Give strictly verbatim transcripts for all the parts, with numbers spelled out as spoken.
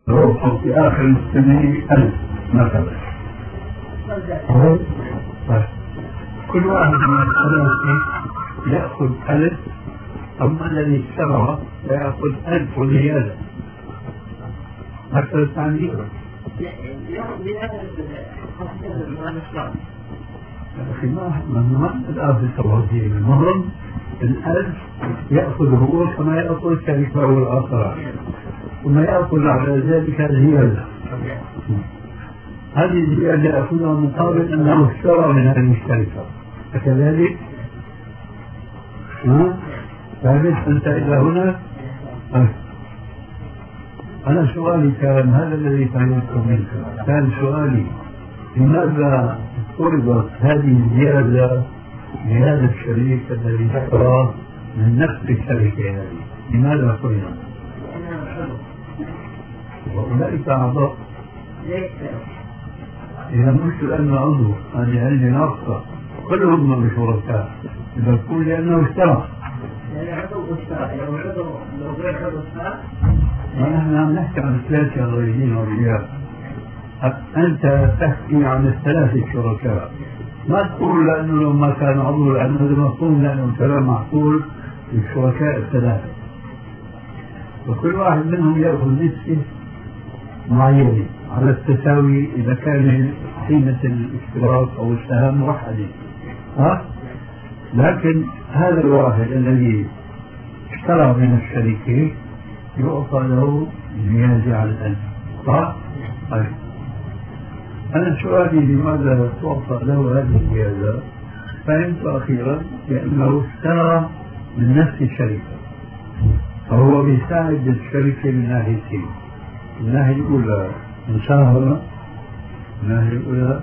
روحه في آخر السنة ألف مثلا. طيب كل واحد من الثلاثة يأخذ ألف، أما الذي اشترى يأخذ ألف وزيادة. هكذا التعليم. أخي ما ما الآن في التوازين المهم الألف يأخذ هو كما يأخذ الشركة والآخرة، وما يأخذ على ذلك زيادة. هذه الزيادة يأخذها مقابل أنه اشترى من هذه الشركة، فكذلك ثالث أنت إلى هنا. أنا سؤالي كان هذا الذي فهمته منك، كان سؤالي لماذا فرضت هذه الزيادة لهذا الشريك الذي اشترى من نفس الشركة هذه؟ لماذا فرضت؟ وأولئك أعضاء. إذا مش لأنه عضو، هذه علم ناقصة، كلهم من شركاء، إذا تقول لأنه اشترى. يعني عضو اشترى، لو عضو لو غير عضو اشترى. ونحن عم نحكي عن ثلاثة غيرين أولياء، أنت تحكي عن الثلاثة شركاء، ما تقول لأنه لو ما كان عضو، لأنه هذا مفهوم، لأنه كلام معقول للشركاء الثلاثة، وكل واحد منهم يأخذ نسبة معينة على التساوي إذا كان قيمة الاشتراك أو السهم موحدة. ها؟ لكن هذا الواحد الذي اشترى من الشركة يعطى له زيادة على الألف، صح؟ طيب أنا سؤالي لماذا تعطى له هذه الزيادة؟ فهمت أخيرا لأنه اشترى من نفس الشركة، فهو بيساعد الشركة من ناحيتين. الناحية الأولى مساهمة، الناحية الأولى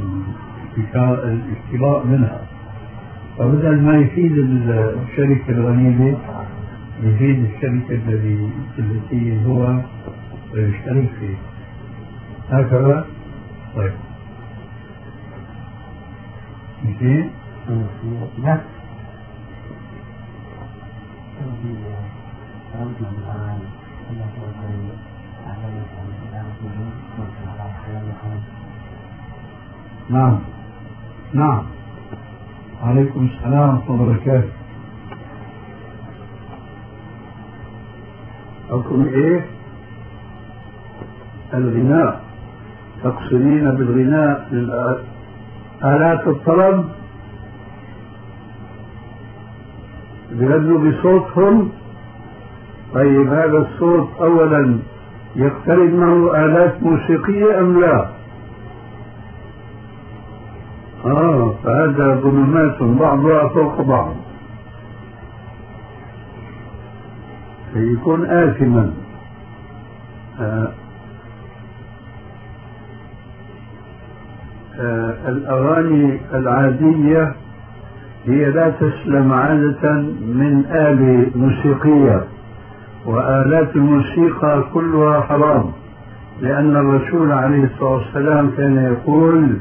الاشتراء منها، فبدل ما يفيد الشركة الغنية يفيد الشركة التي التي هو يشترك فيه. هكذا. طيب مشي؟ لا نعم نعم. عليكم السلام ورحمة الله وبركاته. حكم ايه؟ الغناء. تقصدين بالغناء آلات الطرب بيغنوا بصوتهم؟ طيب هذا الصوت أولا يقترب معه آلات موسيقية أم لا؟ آه فهذا ظلمات بعضها فوق بعض، فيكون آثما. آه آه الأغاني العادية هي لا تسلم عادة من آلة موسيقية، وآلات الموسيقى كلها حرام، لأن الرسول عليه الصلاة والسلام كان يقول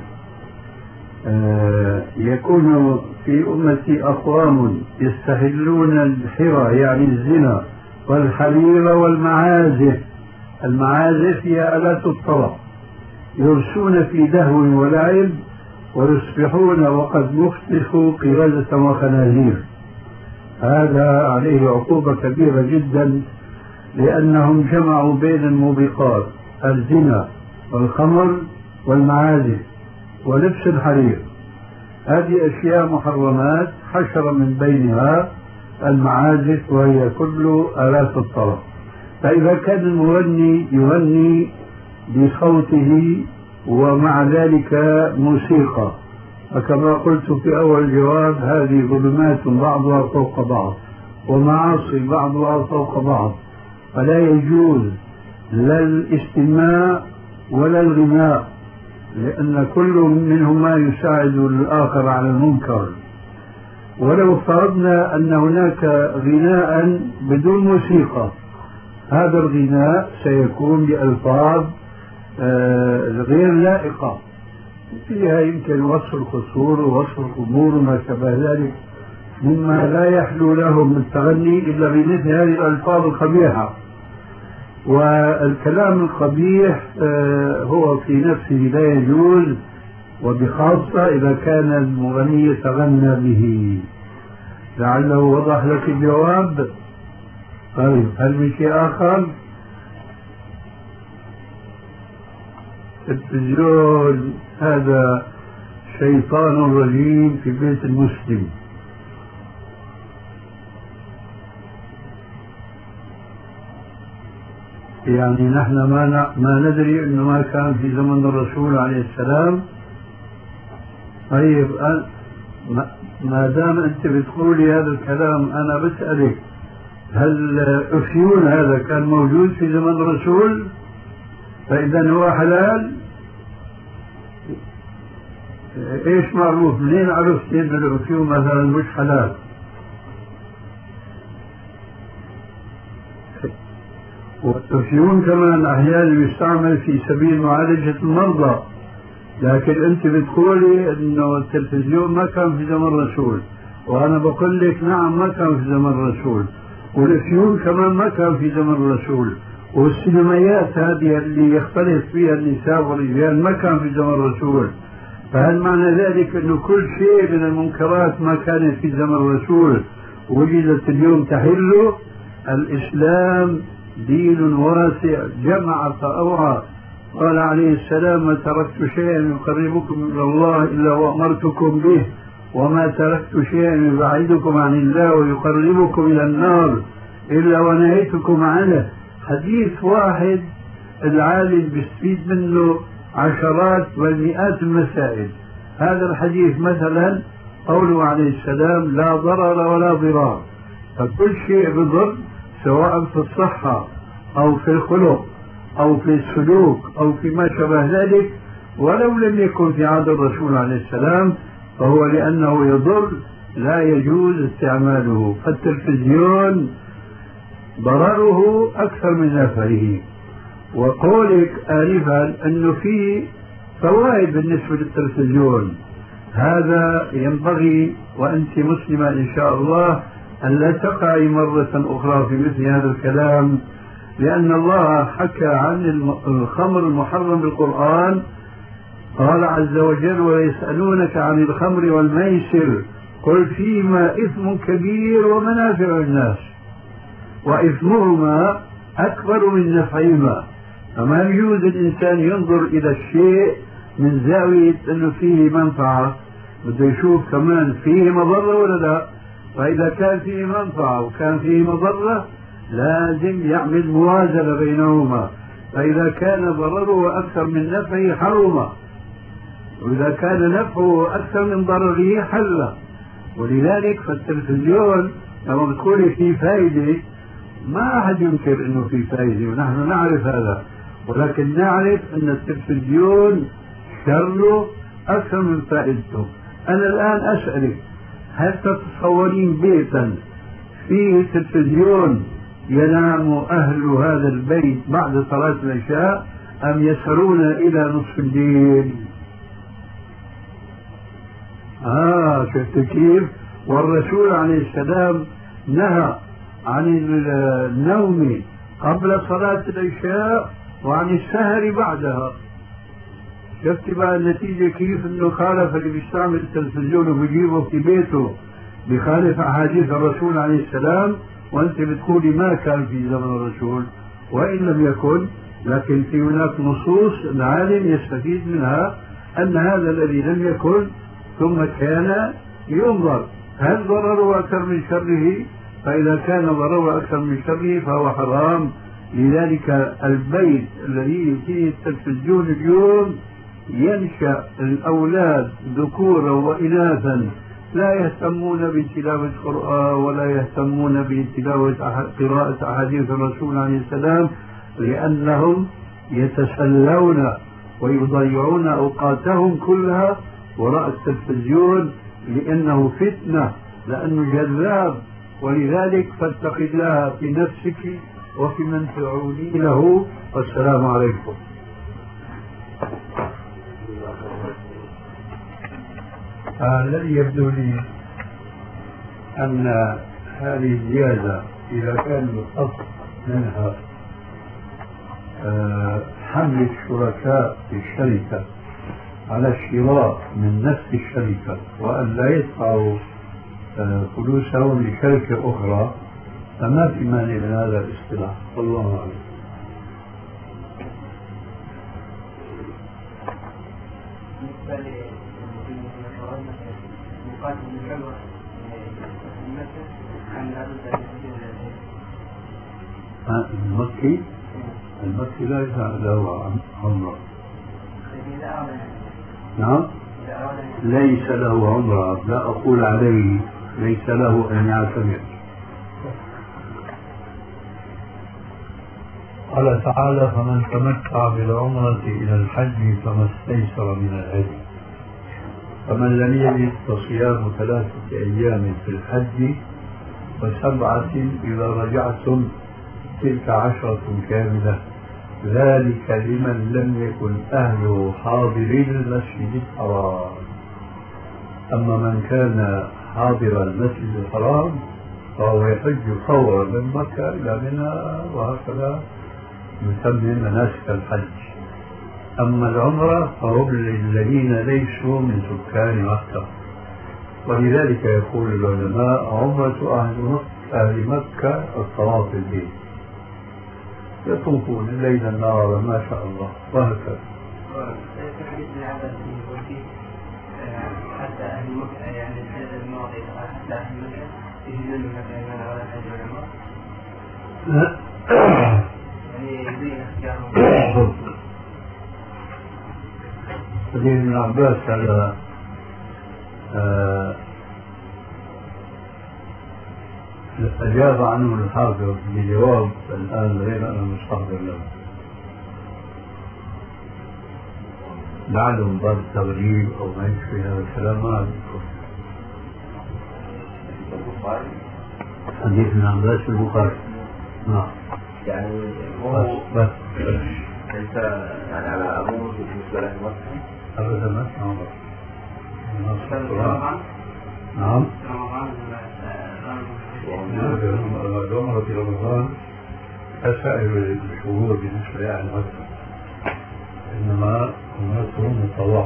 آه يكون في أمتي أقوام يستحلون الحرى يعني الزنا والحرير والمعازف. المعازف هي آلات الطرب، يرسون في دهو ولعب ويصبحون وقد مفتخوا قردة وخنازير. هذا عليه عقوبة كبيرة جدا، لأنهم جمعوا بين الموبقات الزنا والخمر والمعازف ولبس الحرير. هذه أشياء محرمات، حشر من بينها المعازف وهي كل آلات الطرب. فإذا كان المغني يغني بصوته ومع ذلك موسيقى، فكما قلت في أول جواب هذه ظلمات بعضها فوق بعض ومعاصي بعضها فوق بعض، فلا يجوز لا الاستماع ولا الغناء، لأن كل منهما يساعد الآخر على المنكر. ولو فرضنا أن هناك غناء بدون موسيقى، هذا الغناء سيكون بألفاظ آه غير لائقة، فيها يمكن وصف القصور ووصف القبور وما شابه ذلك، مما لا يحلو لهم التغني إلا بمثل هذه الألفاظ القبيحة. والكلام القبيح هو في نفسه لا يجوز، وبخاصة إذا كان المغني يتغنى به. لعله وضح لك الجواب. طيب، هل من شيء آخر؟ التلفزيون هذا شيطان رجيم في بيت المسلم. يعني نحن ما ما ندري انه ما كان في زمن الرسول عليه السلام. طيب، ما دام انت بتقولي هذا الكلام انا بسألك، هل الافيون هذا كان موجود في زمن الرسول؟ فاذا هو حلال. ايش معروف؟ منين عرفت ان الافيون مثلا مش حلال؟ والأفيون كمان أحيانا يستعمل في سبيل معالجة المرضى، لكن أنت بتقولي إنه التلفزيون ما كان في زمن الرسول، وأنا بقول لك نعم ما كان في زمن الرسول، والأفيون كمان ما كان في زمن الرسول، والسينمائيات هذه اللي يختلط فيها النساء والرجال ما كان في زمن الرسول. فهل معنى ذلك إنه كل شيء من المنكرات ما كانت في زمن الرسول وجدت اليوم تحله؟ الإسلام دين واسع جمع فأوعى. قال عليه السلام: ما تركت شيئا يقربكم إلى الله إلا وأمرتكم به، وما تركت شيئا يبعدكم عن الله ويقربكم إلى النار إلا ونهيتكم عنه. حديث واحد العالم بيستفيد منه عشرات والمئات المسائل. هذا الحديث مثلا قوله عليه السلام: لا ضرر ولا ضرار. فكل شيء بضر، سواء في الصحة أو في الخلق أو في السلوك أو في ما شابه ذلك، ولو لم يكن في عهد الرسول عليه السلام، فهو لأنه يضر لا يجوز استعماله. فالتلفزيون ضرره أكثر من نفعه. وقولك آنفا أنه في فوائد بالنسبة للتلفزيون، هذا ينبغي وأنت مسلمة إن شاء الله أن لا تقعي مرة أخرى في مثل هذا الكلام، لأن الله حكى عن الخمر المحرم بالقرآن. قال عز وجل: ويسألونك عن الخمر والميسر قل فيهما إثم كبير ومنافع للناس وإثمهما أكبر من نفعهما. فما يجوز الإنسان ينظر إلى الشيء من زاوية أنه فيه منفعة، بده يشوف كمان فيه مضرة ولا لا. فإذا كان فيه منفعة وكان فيه مضرة لازم يعمل موازنة بينهما. فإذا كان ضرره أكثر من نفعه حرم، وإذا كان نفعه أكثر من ضرره حل. ولذلك فالتلفزيون لما بتقولي فيه فائدة، ما أحد ينكر أنه فيه فائدة ونحن نعرف هذا، ولكن نعرف أن التلفزيون شره أكثر من فائدته. أنا الآن أسألك: هل تتصورين بيتا فيه تلفزيون ينام أهل هذا البيت بعد صلاة العشاء أم يسهرون إلى نصف الليل؟ آه شفت كيف؟ والرسول عليه السلام نهى عن النوم قبل صلاة العشاء وعن السهر بعدها. شفت بقى النتيجة كيف؟ انه خالف اللي بيستعمل التلفزيون وبيجيبه في بيته، بخالف احاديث الرسول عليه السلام، وانت بتقولي ما كان في زمن الرسول. وان لم يكن، لكن في هناك نصوص العالم يستفيد منها ان هذا الذي لم يكن ثم كان ينظر هل ضرره اكثر من شره، فاذا كان ضرره اكثر من شره فهو حرام. لذلك البيت الذي فيه التلفزيون اليوم ينشأ الأولاد ذكورا وإناثا لا يهتمون بتلاوة القرآن ولا يهتمون بتلاوة قراءة أحاديث الرسول عليه السلام، لأنهم يتسلون ويضيعون أوقاتهم كلها وراء التلفزيون، لأنه فتنة، لأنه جذاب. ولذلك فاتق الله في نفسك وفي من تعودي له. والسلام عليكم. الذي يبدو لي أن هذه الزيادة إذا كان القصد منها حمل الشركاء في الشركة على الشراء من نفس الشركة وأن لا يدفعوا فلوسهم لشركة أخرى، فما في مانع من هذا الاصطلاح. والله أعلم. المكي المكي لا يجعل له عمرة. نعم، ليس له عمرة، لا أقول عليه، ليس له أن يعتمر. قال تعالى: فمن تمتع بالعمرة إلى الحج فما استيسر من الهدي، فمن لم يجد فصيام ثلاثة أيام في الحج وسبعة إذا رجعتم تلك عشرة كاملة، ذلك لمن لم يكن أهله حاضرين المسجد الحرام. أما من كان حاضر المسجد الحرام فهو يحج فورا من مكة إلى منى، وهكذا يتمم مناسك الحج. أما العمرة فهم للذين ليسوا من سكان مكة، ولذلك يقول العلماء: عمرة أهل مكة الطواف بالبيت، يطوفون الليل النهار ما شاء الله، وهكذا. في حديث ابن عباس حتى أهل مكة، يعني الحديث الماضي حتى أهل مكة يجوزون من مكة إيمانا على الحج والعمرة، يعني يزيد اختيارهم. حديث ابن عباس هذا أجاب عنه الحافظ بجواب الآن غير أنا مستحضر له، لعله من باب التغريب أو ما يشبه هذا الكلام، ما أذكر. حديث ابن عباس في البخاري. نعم، يعني بس بس ليس يعني على أبوه بالنسبة له مصر أبدا ما نعم. نعم. العمرة في رمضان أسائل الشهور بالنسبة لأهل مكة، إنما عمرتهم الطواف.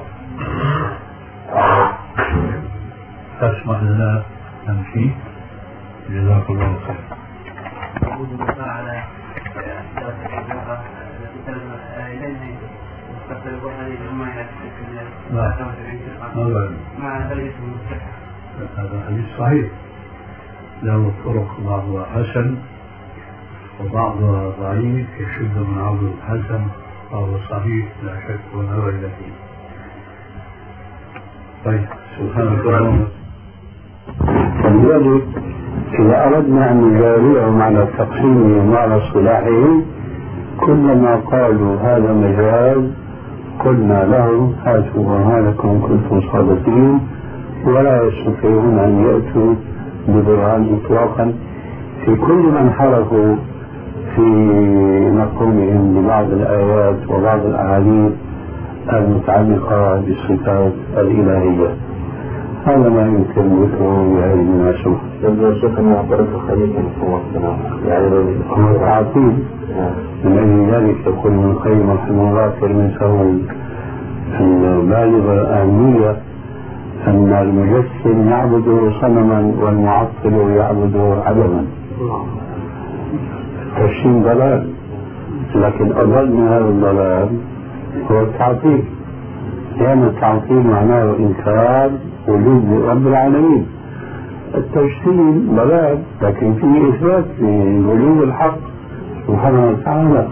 تسمح لنا نمشي؟ جزاك الله خير. وجود الدفاع على دراسة الزهرة التي تلزم إليه مستقبل هذه الأمة إلى لا مع درجة الصحة. هذا حديث صحيح، له طرق، بعضها حسن وبعضها ضعيف، يشد من عرض الحسن، فهو صحيح لا شك ونرى إلى فيه. طيب، سبحانك اللهم. فلذلك إذا أردنا أن نجاريهم على تقسيمهم وعلى اصطلاحهم، كلما قالوا هذا مجاز قلنا لهم: هاتوا برهانكم كنتم صادقين، ولا يستطيعون أن يأتوا ببرهان إطلاقا في كل من حرفوا في مفهومهم لبعض الآيات وبعض الأحاديث المتعلقة بالصفات الإلهية. هذا ما يمكن ذكره بهذه المناسبة. يبدو الشيخ أن يعترف خليفة صلى الله عليه وسلم، يعني هو تعطيل. من أجل ذلك يقول ابن القيم رحمه الله في المساوي البالغة الأهمية أن المجسم يعبد صنما والمعطل يعبد عدما. التجسيم ضلال، لكن أضل من هذا الضلال هو التعطيل، لأن التعطيل معناه إنكار وجود رب العالمين. التجسيم ضلال، لكن فيه إثبات لوجود الحق سبحانه وتعالى.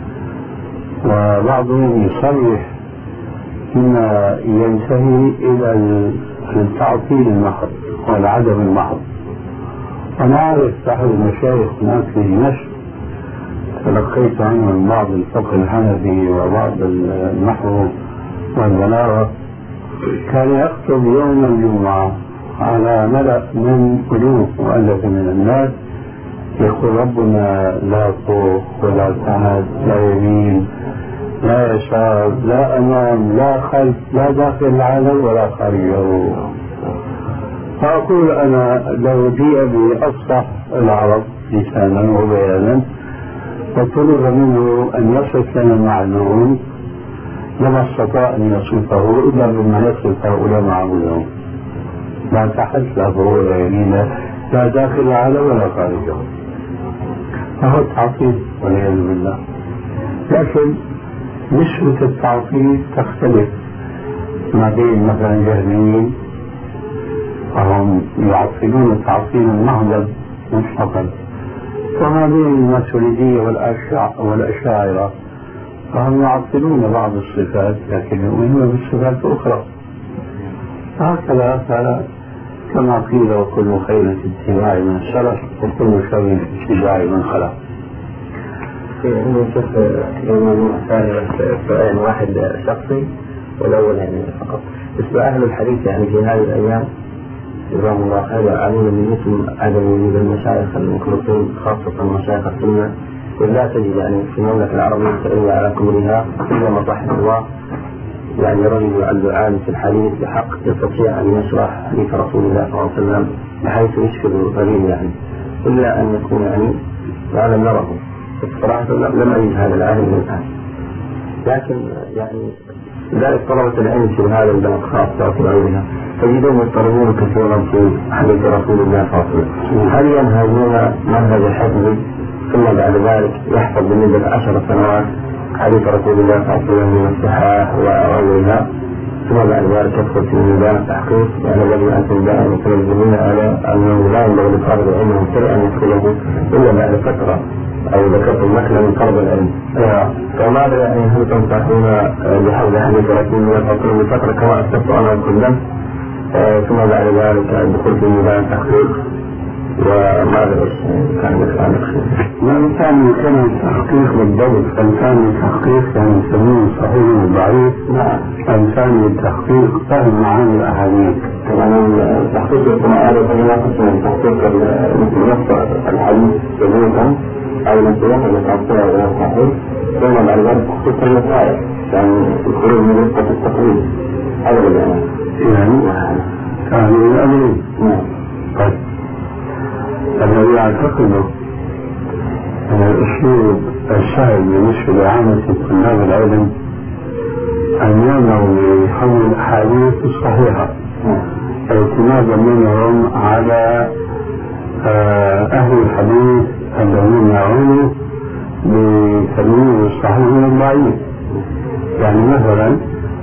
وبعضهم يصرح فيما ينتهي إلى التعطيل المحض والعدم المحض. أنا أعرف أحد المشايخ هناك في دمشق تلقيت عنه من بعض الفقه الحنفي وبعض النحو والبلاغة، كان يخطب يوم الجمعة على ملأ من ألوف مؤلف من الناس، يقول: ربنا لا فوق ولا تحت، لا يمين لا يسار، لا أمام لا خلف، لا داخل العالم ولا خارجه. فأقول أنا لو جيء بأفصح العرب لسانا وبيانا فطلب منه أن يصف لنا المعلوم لما استطاع أن يصفه إلا بما يصف هؤلاء معبودهم لا تحت لا ظهور يمينه لا داخل على ولا خارجه فهو التعطيل والعياذ بالله. لكن نسبة التعطيل تختلف ما بين مثلا جهميين فهم يعطلون تعطيلا محضا مطلقا وما بين الماتريدية والأشاعرة فهم يعطلون بعض الصفات لكن يؤمنون بالصفات الأخرى. هكذا كما قيل وكل خير في اتباع من سلف وكل شر في اتباع من خلف. نشوف سؤال واحد شخصي والأول يعني فقط. بس أهل الحديث يعني في هذه الأيام جزاهم الله خير يعانون من مثل عدم وجود المشايخ المخلصين خاصة مشايخ السنة، ولا تجد يعني في المملكة العربية السعودية على كبرها إلا ما رحم الله يعني رجل يعد عالم في الحديث بحق يستطيع أن يشرح حديث رسول الله صلى الله عليه وسلم بحيث يشكل الغريب يعني إلا أن يكون يعني لا لم نره. بصراحة لم أجد هذا العالم من الآن، لكن يعني ذلك طلبة العلم في هذا البلد خاصة في غيرها تجدون يضطربون كثيرا في حديث رسول الله صلى الله عليه وسلم. هل ينهجون منهج الحفظ ثم بعد ذلك يحفظ بمدة عشر سنوات حديث رسول الله صلى الله عليه وسلم من الصحاح وغيرها ثم بعد ذلك يدخل في ميدان التحقيق؟ يعني الذي أنتم دائما تنبهون على أنه لا ينبغي لطالب العلم المبتدئ أن يدخله إلا بعد فترة أو ذكرت المثل من طلب العلم. فماذا يعني هل تنصحون بحفظ حديث رسول الله صلى الله عليه وسلم بفترة كما أستفت أنا كلهم ثم بعد ذلك الدخول في ميدان التحقيق؟ وماذا كان مثل ما كان كان التحقيق بالضبط؟ كان كان التحقيق كان يسمونه صحيح وضعيف. نعم. كان كان التحقيق فهم معاني الأحاديث. طبعا التحقيق القرآن لا قسم تحقيق نص الحديث جميعا أو نصيحة لتعطيها غير صحيح ثم بعد ذلك تحقيق المسائل يعني الخروج من نقطة التقليد هذا البيان يعني كان الأمر. نعم. طيب الذي أعتقده أن الأسلوب السهل بالنسبة لعامة طلاب العلم أن يعملوا بحمل الأحاديث الصحيحة اعتمادا منهم على أهل الحديث الذين يعنوا بتمييز الصحيح من الضعيف. يعني مثلا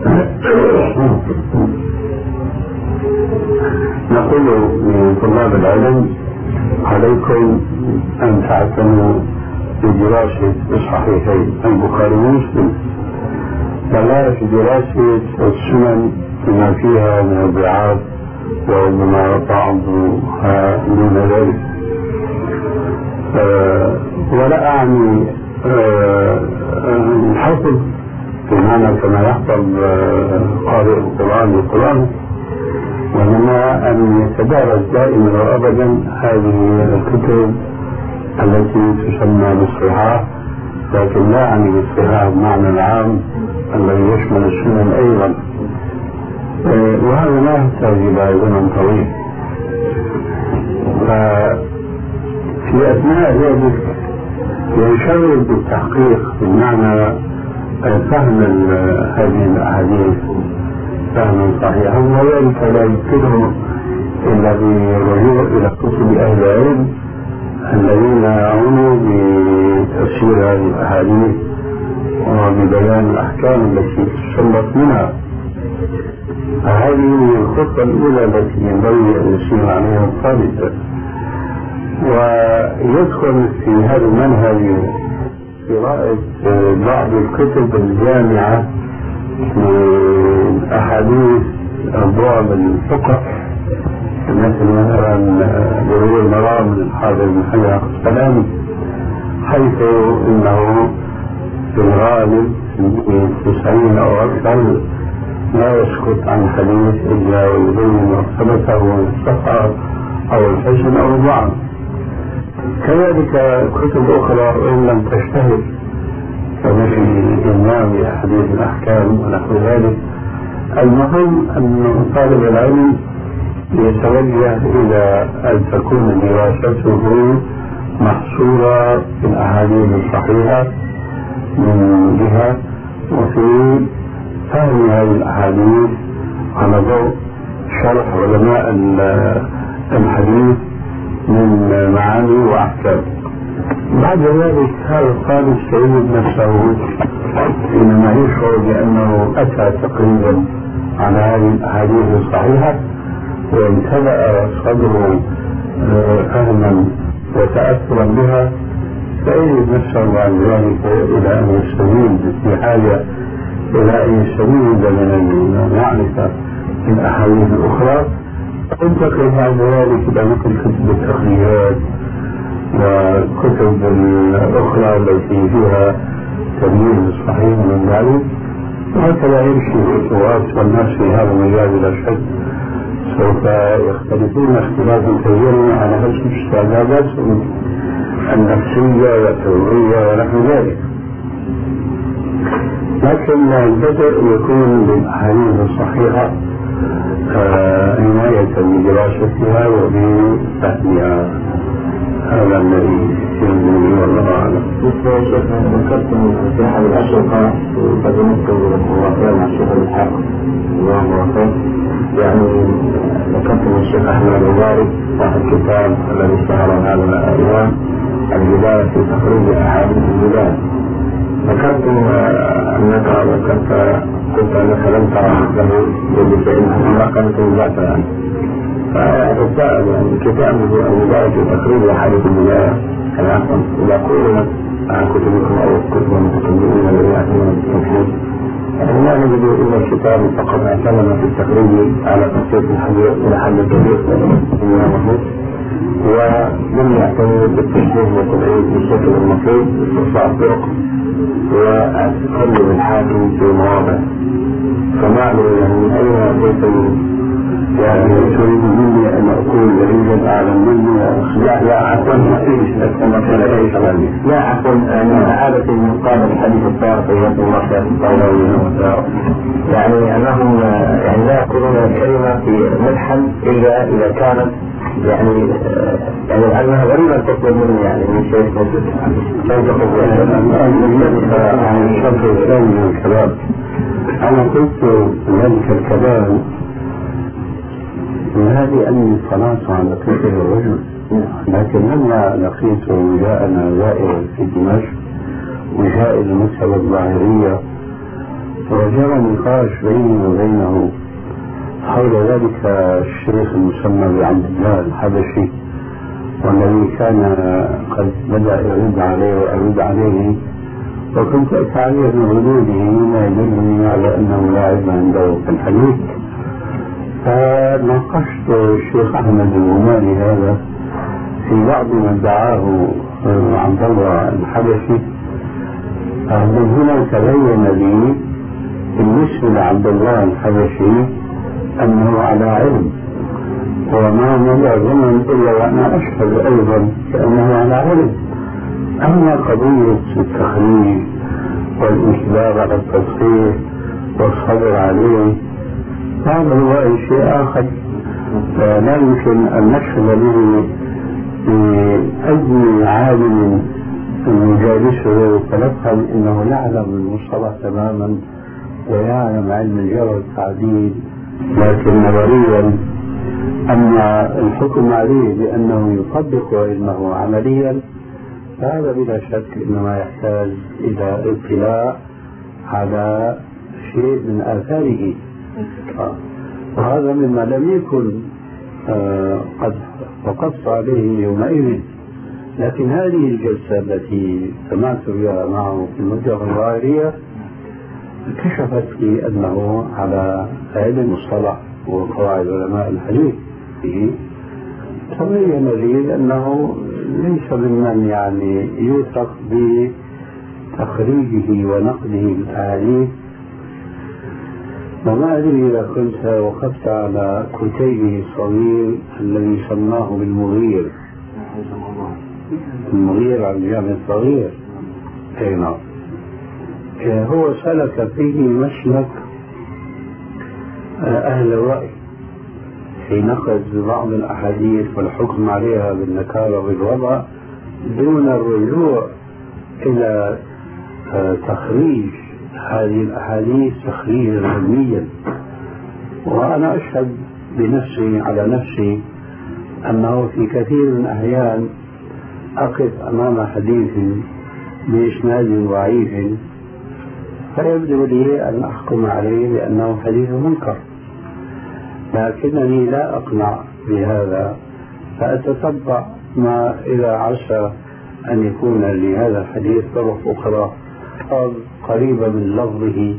نقول لطلاب العلم عليكم أن تعتنوا بدراسة الصحيحين البخاري ومسلم، بلاش دراسة السنن بما فيها من البعاد وبما بعضها دون ذلك. أه ولا أعني الحفظ بمعنى كما يحفظ قارئ القرآن القرآن، وإنما أن يتدارس دائما وأبدا هذه الكتب التي تسمى بالصحاح، لكن لا أعني بالصحاح بمعنى العام الذي يشمل السنن أيضا، وهذا لا يحتاج إلى زمن طويل. ففي أثناء ذلك ينشغل بالتحقيق بمعنى فهم هذه الأحاديث فهما صحيحا، وذلك لا يمكنه إلا بالرجوع إلى كتب أهل العلم الذين يعنوا بتفسير هذه الأحاديث وببيان الأحكام التي تستنبط منها. فهذه الخطة الأولى التي ينبغي أن يسير عليها الطالب، ويدخل في هذا المنهج قراءة بعض الكتب الجامعة من أحاديث أبواب الفقه مثل مثلا بلوغ المرام للحافظ بن حجر العسقلاني، حيث إنه في الغالب في تسعين أو أكثر لا يسكت عن حديث إلا ويبين مرتبته والصحة أو الحسن أو الضعف. كذلك كتب أخرى وإن لم تشتهر كمثل إمام أحاديث الأحكام ونحو ذلك. المهم أن طالب العلم يتوجه إلى أن تكون دراسته محصورة في الأحاديث الصحيحة من جهة، وفي فهم هذه الأحاديث على ضوء شرح علماء الحديث من معاني وأحكام. بعد ذلك هذا الطالب سيجد نفسه حينما يشعر بأنه أتى تقريبا على هذه الأحاديث الصحيحة وامتلأ صدره فهما وتأثرا بها، فيجد نفسه بعد ذلك إلى أن يستزيد في حاجة إلى أن يستزيد من المعرفة في الأحاديث الأخرى، انتقل بعد ذلك إلى مثل كتب التخريجات وكتب الأخرى التي فيها تمييز الصحيح من ذلك، وهكذا يمشي الخطوات. والناس في هذا المجال بلا شك سوف يختلفون اختلافا كثيرا على حسب استعداداتهم النفسية والتوعية ونحو ذلك، لكن البدء يكون بالأحاديث الصحيحة عناية بدراستها وبفهمها. هذا الذي يهمني والله أعلم. بالنسبة يا شيخ ذكرتم في أحد الأشرطة قد نذكر الوفاء مع الشيخ الحق الله وفاه، يعني ذكرتم الشيخ أحمد الغزالي صاحب الكتاب الذي اشتهر هذا الأيام البداية في تخريج أحاديث البداية. ذكرتم أنك ذكرت قلت أنك لم ترى مثله يجب أنه ما كانت ذاته يعني. فأتساءل يعني كتابه البداية في تخريج أحاديث البداية العقل إذا قولت عن كتبكم أو كتب المتكلمين الذين يعتمدون بالتوحيد، يعني لا نجد إلا الكتاب فقط اعتمد في التخريج على تفسير الحديث إلى حد كبير من المحمود، ولم يعتمد بالتشبيه والتبعيد بالشكل المطلوب باستطلاع الطرق وتقلب الحاكم في مواضع. فمعنى يعني من أين أتيت يعني تريد مني أن أقول يوجد أعلم مني؟ لا لا عفوا ما فيش لك أنا كلا أي كلام. لا عفوا أنا عادة من قال الحديث الصارف يقول الله تعالى يعني أنهم يعني لا يقولون الكلمة في مدحا إلا إذا كانت يعني يعني أنها غريبة تطلب مني يعني من شيء موجود. كيف تقول يعني الشرط الثاني من الكلام أنا قلت ذلك الكلام هذه أني اطلعت على كتب الرجل، لكن لما لقيته جاءنا زائر في دمشق وجاء المكتبة الظاهرية وجرى نقاش بيني وبينه حول ذلك الشيخ المسمى بعبد الله الحبشي، والذي كان قد بدأ يرد عليه وأرد عليه، وكنت أتعلم من ردوده مما يدلني على أنه لا علم عنده في الحديث. فناقشت الشيخ أحمد الغماري هذا في بعض ما ادعاه عبد الله الحبشي، من هنا تبين لي بالنسبة لعبد الله الحبشي أنه على علم، وما مضى زمن إلا وأنا أشهد أيضا كأنه على علم. أما قضية التخريج والإجبار على التصحيح والصبر عليه هذا هو شيء آخر لا يمكن أن نشهد به بأي عالم يجالسه فنفهم أنه يعلم المصطلح تماما ويعلم علم الجرح والتعديل، لكن نظريا أما الحكم عليه بأنه يطبق علمه عمليا فهذا بلا شك إنما يحتاج إلى اطلاع على شيء من آثاره، وهذا مما لم يكن آه قد وقفت عليه يومئذ. لكن هذه الجلسة التي سمعت بها معه في المجلة الظاهرية كشفت لي أنه على علم المصطلح وقواعد علماء الحديث فيه. تبين لي أنه ليس ممن يعني يوثق بتخريجه ونقده بالأحاديث. وما أدري إذا كنت وقفت على كتيبه الصغير الذي سماه بالمغير، المغير عن الجامع الصغير. أي نعم، هو سلك فيه مسلك أهل الرأي في نقد بعض الأحاديث والحكم عليها بالنكارة والوضع دون الرجوع إلى تخريج هذه الأحاديث تخريجا علميا. وأنا أشهد بنفسي على نفسي أنه في كثير من الأحيان أقف أمام حديث بإسناد ضعيف فيبدو لي أن أحكم عليه بأنه حديث منكر، لكنني لا أقنع بهذا، فأتتبع ما إذا عسى أن يكون لهذا الحديث طرق أخرى قريبة من لفظه،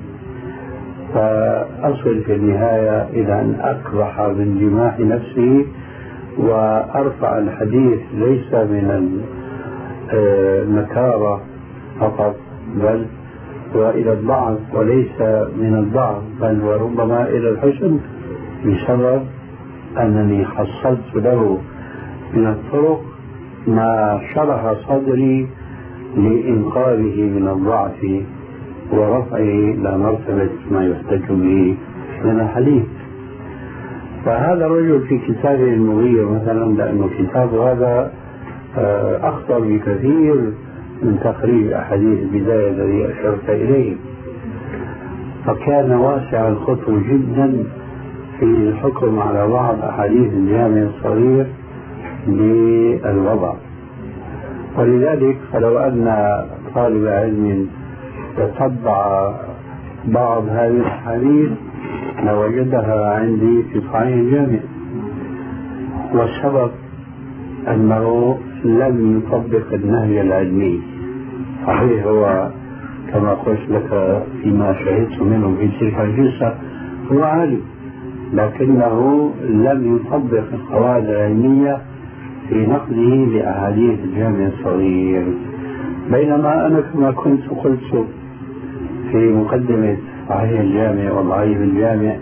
فأصل في النهاية إلى أن أقبح من جماح نفسي وأرفع الحديث ليس من النكارة فقط بل وإلى الضعف، وليس من الضعف بل وربما إلى الحسن، بسبب أنني حصلت له من الطرق ما شرح صدري لإنقاذه من الضعف ورفعه إلى مرتبة ما يحتج به من الحديث. فهذا الرجل في كتابه المغير مثلا، لأنه كتابه هذا أخطر بكثير من تخريج أحاديث البداية الذي أشرت إليه، فكان واسع الخطو جدا في الحكم على بعض أحاديث الجامع الصغير بالوضع. ولذلك فلو أن طالب علم تتبع بعض هذه الأحاديث لوجدها عندي في صحيح الجامع، والسبب أنه لم يطبق النهج العلمي. صحيح هو كما قلت لك فيما شهدت منه في تلك الجلسة هو عالم، لكنه لم يطبق القواعد العلمية في نقله لأحاديث الجامع الصغير. بينما أنا كما كنت قلت في مقدمة صحيح الجامع وضعيف الجامع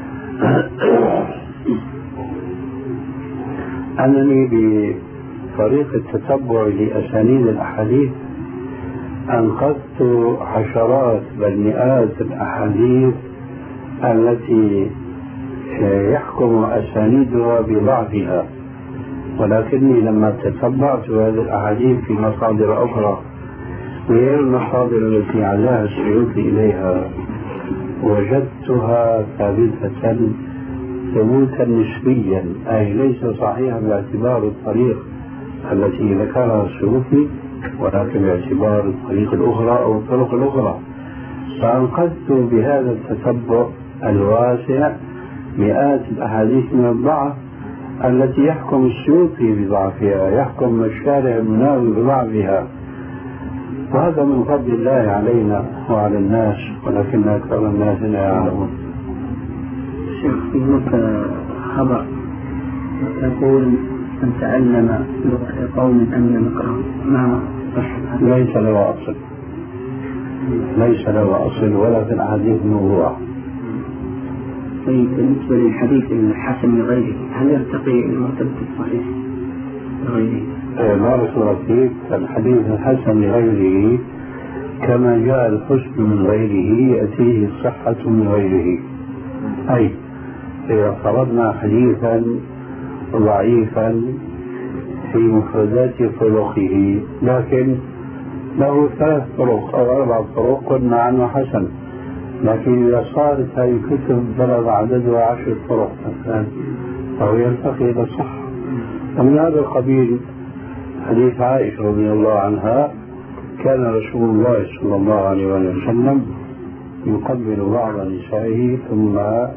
أنني بطريق التتبع لأسانيد الأحاديث أنقذت عشرات بل مئات الأحاديث التي يحكم أسانيدها بضعفها، ولكني لما تتبعت هذه الأحاديث في مصادر أخرى غير المصادر التي عزاها السيوطي إليها وجدتها ثابتة ثبوتا نسبيا، أي ليس صحيحا باعتبار الطريق التي ذكرها السيوطي، ولكن باعتبار الطريق الأخرى أو الطرق الأخرى. فأنقذت بهذا التتبع الواسع مئات الأحاديث من الضعف التي يحكم السيوطي بضعفها، يحكم الشارع المناوي بضعفها، وهذا من فضل الله علينا وعلى الناس، ولكن أكثر الناس لا يعلمون. شيخ هناك خبر يقول من تعلم لغة قوم أن يكره ما ليس له أصل، ليس له أصل ولا في الأحاديث الموضوعة. طيب بالنسبة للحديث الحسن لغيره هل يرتقي إلى مرتبة الصحيح لغيره؟ بارك الله فيك. الحديث الحسن لغيره كما جاء الحسن من غيره يأتيه الصحة من غيره، أي إذا فرضنا حديثا ضعيفا في مفردات طرقه لكن له ثلاث طرق أو أربع طرق قلنا عنه حسن، لكن إذا صارت هذه الكتب بلغ عددها عشر طرق مثلا فهو يرتقي إلى الصحة. ومن هذا القبيل حديث عائشة رضي الله عنها كان رسول الله صلى الله عليه وسلم يقبل بعض نسائه ثم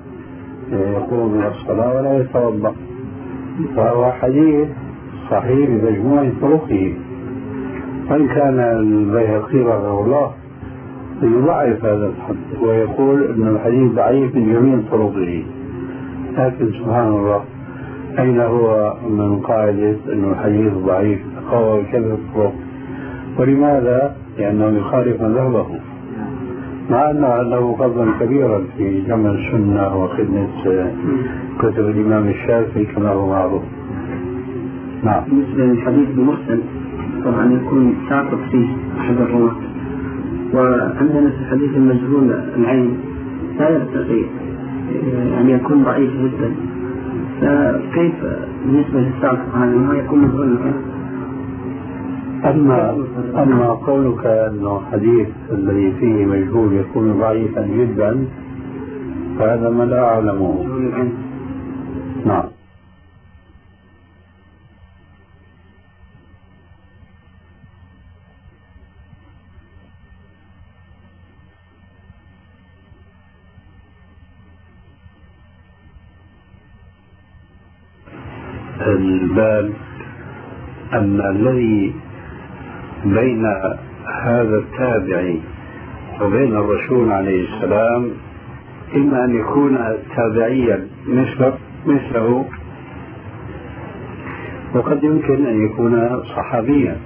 يقوم من الصلاة ولا يتوضأ، فهو حديث صحيح بمجموع طرقه. وإن كان البيهقي رحمه الله يضعف هذا الحديث ويقول أن الحديث ضعيف من جميع طرقه، لكن سبحان الله أين هو من قاعدة أن الحديث ضعيف قوى كذا الطرق؟ ولماذا؟ لأنه يخالف مذهبه، مع أنه له فضلا كبيرا في جمع السنة وخدمة كتب الإمام الشافعي كما هو معروف. نعم. بالنسبة للحديث المرسل طبعا يكون ساقط فيه أحد الرواة، وعندنا في الحديث المجهول العين لا يرتقي يعني يكون ضعيف جدا، فكيف بالنسبة للساقط هذا ما يكون مجهول العين؟ أما أما قولك أنه حديث الذي فيه مجهول يكون ضعيفا جدا فهذا ما لا أعلمه. نعم. الباب أن الذي بين هذا التابعي وبين الرسول عليه السلام إما أن يكون تابعيا مثله مثله وقد يمكن أن يكون صحابيا.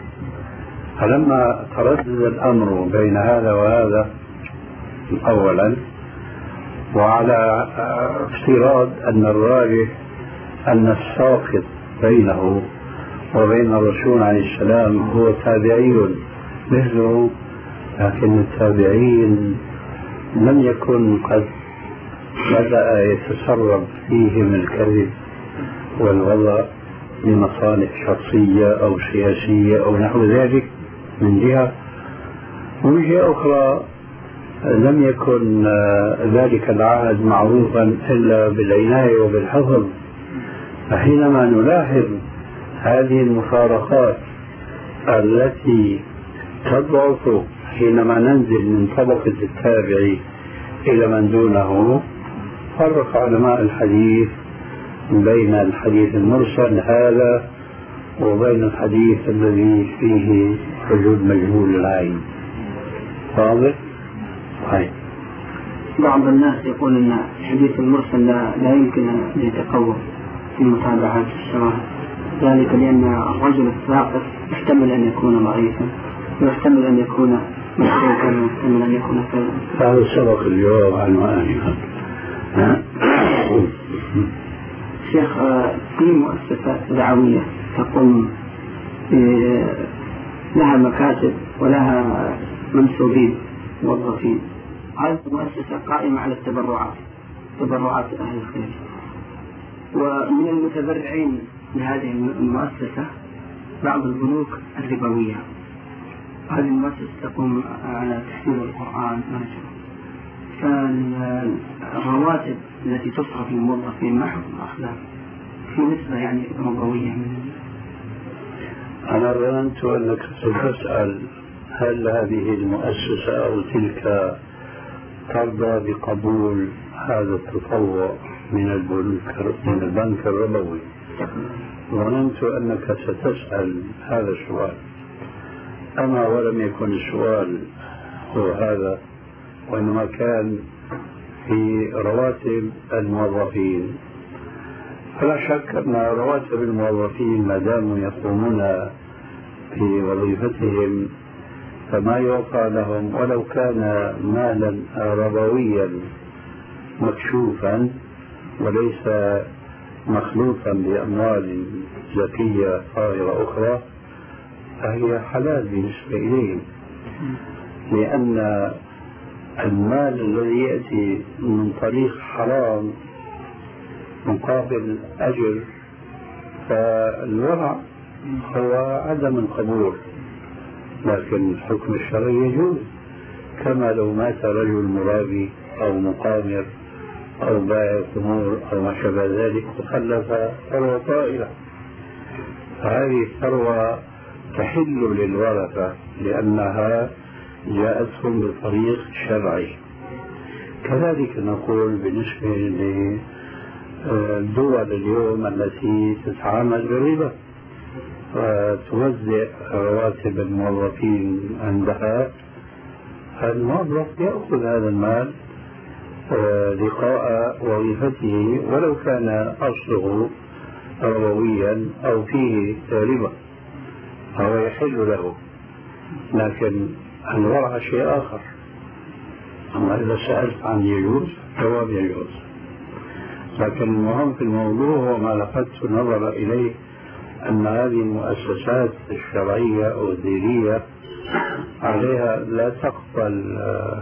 فلما تردد الأمر بين هذا وهذا أولا، وعلى افتراض أن الراجح أن الساقط بينه وبين الرسول عليه السلام هو تابعي مثله، لكن التابعين لم يكن قد بدأ يتسرب فيهم الكذب والوضع لمصالح شخصية أو سياسية أو نحو ذلك من جهة، ومن جهة أخرى لم يكن ذلك العهد معروفا إلا بالعناية وبالحفظ. فحينما نلاحظ هذه المفارقات التي تضعف حينما ننزل من طبقة التابعي إلى من دونه، فرق علماء الحديث بين الحديث المرسل هذا وبين الحديث الذي فيه وجود مجهول العين. واضح؟ طيب. بعض الناس يقول أن الحديث المرسل لا, لا يمكن أن يتقوى في متابعة الشواهد، ذلك لأن الرجل الساقط يحتمل أن يكون ضعيفا ويحتمل أن يكون مشروكا ويحتمل أن يكون كذا. هذا سبق الجواب عنه آنفا. شيخ، في مؤسسات دعوية تقوم لها مكاتب ولها منسوبين موظفين، هذه المؤسسة قائمة على التبرعات، تبرعات أهل الخير، ومن المتبرعين لهذه المؤسسة بعض البنوك الربوية. هذه المؤسسة تقوم على تحفيظ القرآن ونشره، فالرواتب التي تصرف للموظفين مع حكم الأخلاق في نسبة يعني ربوية من. أنا ظننت أنك ستسأل هل هذه المؤسسة أو تلك ترضى بقبول هذا التطوع من البنك من البنك الربوي. ظننت أنك ستسأل هذا السؤال، أما ولم يكن السؤال هو هذا، وإنما كان في رواتب الموظفين. فلا شك أن رواتب الموظفين ما داموا يقومون في وظيفتهم فما يوقع لهم ولو كان مالا ربويا مكشوفا وليس مخلوطا بأموال زكية طاهرة أخرى، فهي حلال بالنسبة إليهم، لأن المال الذي يأتي من طريق حرام مقابل أجر فالورع هو عدم القبول، لكن الحكم الشرعي يجوز، كما لو مات رجل مرابي أو مقامر أو بائع خمور أو ما شابه ذلك وخلف ثروة طائلة، فهذه الثروة تحل للورثة لأنها جاءتهم بطريق شرعي. كذلك نقول بالنسبة للدول اليوم التي تتعامل بالربا وتوزع رواتب الموظفين عندها، الموظف يأخذ هذا المال لقاء وظيفته ولو كان أصله ربويا أو فيه ربا فهو يحل له، لكن الورع شيء آخر. أما إذا سألت عن يجوز جواب يجوز، لكن المهم في الموضوع هو ما لفتت النظر إليه أن هذه المؤسسات الشرعية أو الدينية عليها لا تقبل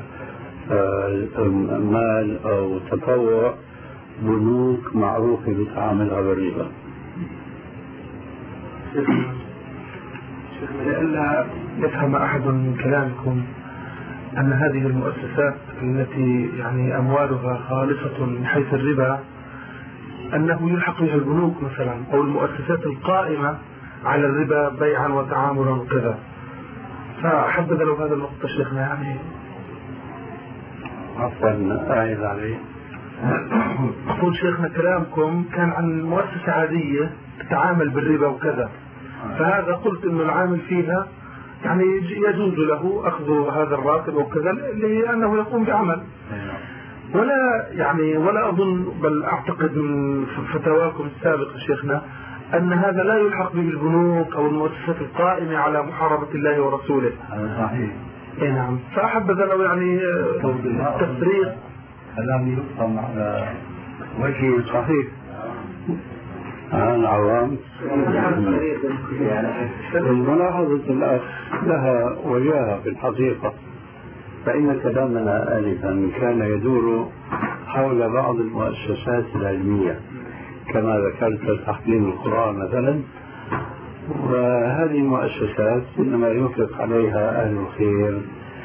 مال أو تطوع بنوك معروفة بتعاملها بالربا. لئلا يفهم أحد من كلامكم أن هذه المؤسسات التي يعني أموالها خالصة من حيث الربا أنه يلحق بها البنوك مثلا أو المؤسسات القائمة على الربا بيعا وتعاملا وكذا. فحبذا لو هذا النقطة شيخنا يعني. عفوا أعيد عليه. أقول شيخنا كلامكم كان عن مؤسسة عادية تتعامل بالربا وكذا، فهذا قلت إنه العامل فيها يعني يجوز له أخذ هذا الراتب وكذا لأنه يقوم بعمل، ولا يعني ولا أظن بل أعتقد من فتاواكم السابقة شيخنا أن هذا لا يلحق به البنوك أو المؤسسات القائمة على محاربة الله ورسوله. هذا صحيح. إيه نعم. فأحبذ لو يعني تفريق كلام يفهم على وجه صحيح عن العوام. الملاحظة الأخ لها وجاهة في الحقيقة، فإن كلامنا آنفا كان يدور حول بعض المؤسسات العلمية كما ذكرت تحكيم القرآن مثلا، وهذه المؤسسات إنما ينفق عليها أهل الخير،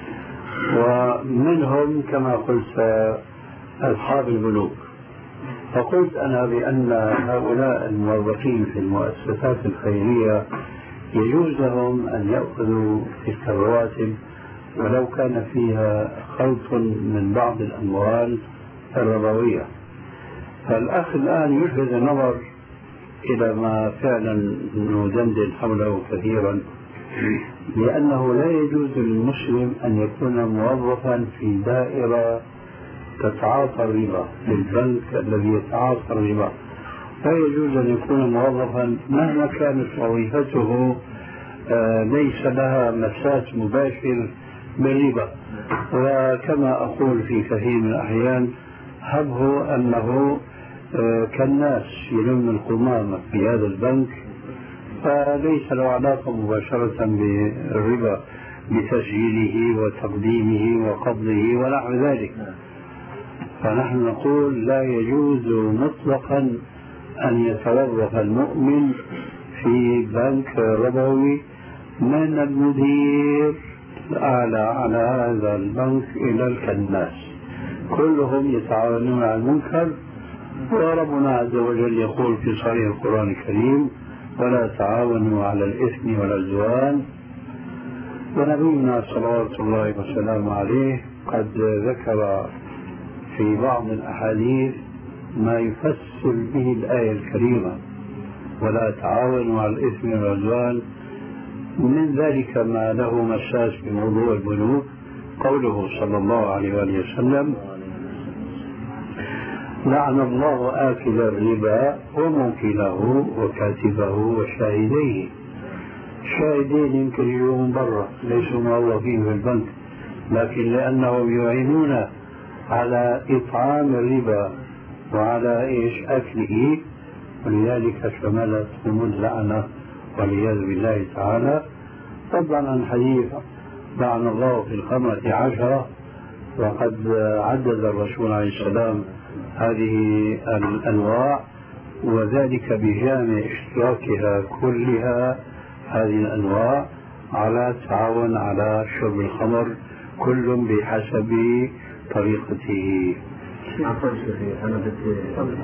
ومنهم كما قلت أصحاب البنوك. فقلت أنا بأن هؤلاء الموظفين في المؤسسات الخيرية يجوز لهم أن يأخذوا تلك الرواتب ولو كان فيها خلط من بعض الأموال الربوية. فالأخ الآن يلفت النظر إلى ما فعلا ندندن حوله كثيرا، لأنه لا يجوز للمسلم أن يكون موظفا في دائرة تتعاطى الربا، في البنك الذي يتعاطى الربا. لا يجوز أن يكون موظفا مهما كانت وظيفته آه ليس لها مساس مباشر بالربا. وكما أقول في كثير من الأحيان هبه أنه آه كالناس يلم القمامة في هذا البنك، فليس له علاقة مباشرة بالربا بتسجيله وتقديمه وقبضه ونحو ذلك. فنحن نقول لا يجوز مطلقا أن يتوظف المؤمن في بنك ربوي من المدير الأعلى على هذا البنك إلى الكناس، كلهم يتعاونون على المنكر. وربنا عز وجل يقول في صحيح القرآن الكريم: ولا تعاونوا على الإثم والعدوان. ونبينا صلوات الله وسلامه عليه قد ذكر في بعض الأحاديث ما يفسر به الآية الكريمة: ولا تعاونوا على الإثم والعدوان. من ذلك ما له مساس بموضوع البنوك قوله صلى الله عليه وآله وسلم: لعن الله آكل الربا وموكله وكاتبه وشاهديه. الشاهدين يمكن يجوا من برا ليسوا موظفين في البنك، لكن لأنهم يعينون على إطعام الربا وعلى إيش أكله، ولذلك شملتهم اللعنة والعياذ بالله تعالى. طبعا عن حديث لعن الله في الخمرة عشرة، وقد عدد الرسول عليه السلام هذه الأنواع، وذلك بجامع اشتراكها كلها هذه الأنواع على التعاون على شرب الخمر، كل بحسب طريقته. أنا بدي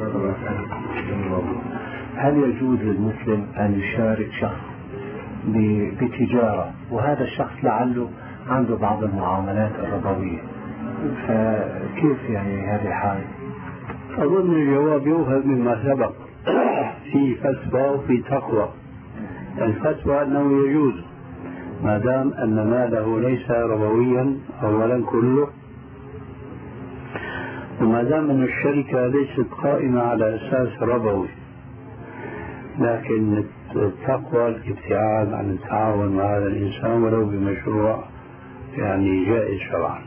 هل يجوز للمسلم أن يشارك شخص بتجارة وهذا الشخص لعله عنده بعض المعاملات الربوية، فكيف يعني هذه الحالة؟ أظن الجواب يؤخذ مما سبق في فتوى وفي تقوى. الفتوى أنه يجوز ما دام أن ماله ليس ربويا أولا كله، وما دام أن الشركة ليست قائمة على أساس ربوي. لكن التقوى الابتعاد عن التعاون مع هذا الإنسان ولو بمشروع يعني جائز شرعا.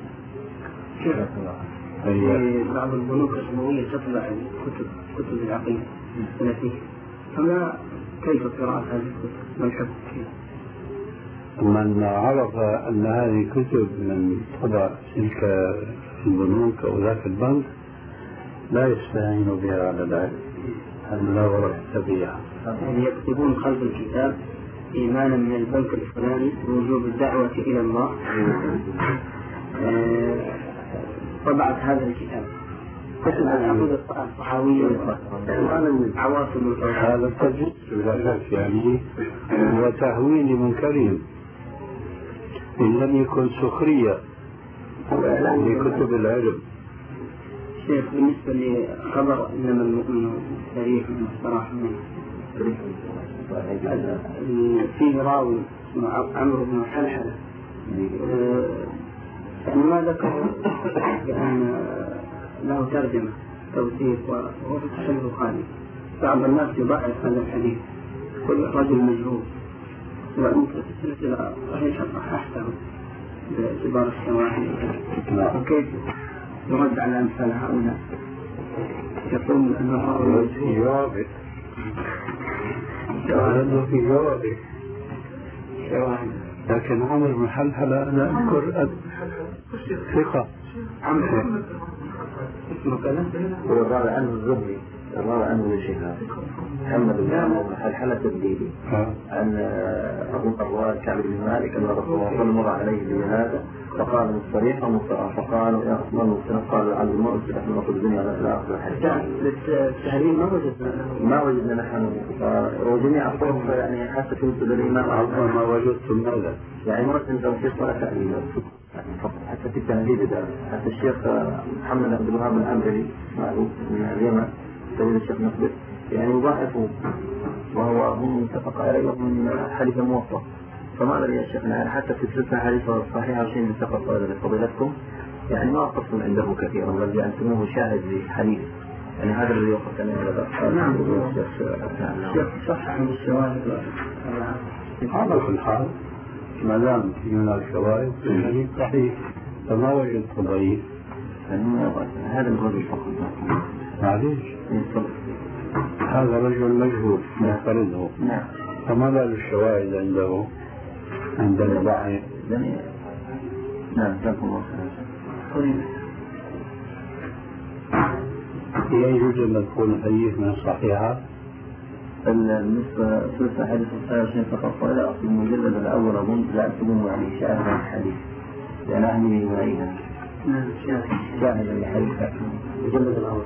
في بعض البنوك الربوية تطبع الكتب كتب العقيدة السلفية، فما كيف قراءة هذه الكتب؟ ما الحكم فيها؟ من عرف أن هذه كتب من طبع تلك البنوك أو ذاك البنك لا يستعين بها على ذلك، هذا لا ورثة بها. يعني يكتبون خلف الكتاب إيمانا من البنك الفلاني بوجوب الدعوة إلى الله طبعت هذا الكتاب قسم العقود الصحاوية عواصم هذا تجد لا شك يعني وتهوين لمنكرهم إن لم يكن سخرية لكتب العلم. شيخ بالنسبة لخبر إنما المؤمن صريح من الصراحة منه فيه راوي اسمه عمرو بن حلحلة يعني ما ذكر بأن له ترجمة توثيق وهو في صحيح البخاري. بعض الناس يضعف هذا الحديث كل رجل مجهول وأنت في السلسلة صحيحة صححته باعتبار الشواهد وكيف يرد على أمثال هؤلاء يقول أنه في جوابه هذا في جوابه شواهد. لكن عمر بن حلحلة أنا أذكر ثقة عمرو اسمه كذا هو الراوي عنه الزهري الراوي عنه الشهاب محمد بن عمرو بن حلحلة التبديلي أن أبو الرواد كعب بن مالك أن رسول الله صلى الله عليه بهذا فقال مصطريح ومصطرح فقالوا يا أصلا مصطرح قالوا عبد المؤمن نحن نقول الدنيا لا أخذ الحديث للتهريب ما وجدنا ما وجدنا نحن وجميع الطرق يعني حتى في مثل الإمام ما وجدتم ماذا يعني مرسل توثيق ولا تأليل حتى في التهذيب ده حتى الشيخ محمد عبد الوهاب العنبري معروف من اليمن سيد الشيخ نقبل يعني يضاعفه وهو هم متفق عليه من حديث الموطأ فما أدري يا شيخ يعني حتى في السلسلة حديث صحيحة شيء من سقط لفضيلتكم يعني ما وقفتم عنده كثيرا بل جعلتموه شاهد لحديث يعني هذا الذي وقف لنا هذا نعم الشيخ صح عند الشواهد هذا في الحال ما دام في هناك شواهد الحديث صحيح فما وجدت ضعيف هذا الرجل فقط معليش هذا رجل مجهول نفترضه نعم فما بال الشواهد عنده عند الباحث نعم جزاكم الله خير. يجوز أن تكون الحديث من الصحيحة بالنسبة لسلسلة حديث الصحيح شيء فقط ولا أصل المجلد الأول أظن جعلتموه يعني شاهد الحديث يعني أهمي وعيدا نعم شاهد الحديث المجلد الأول.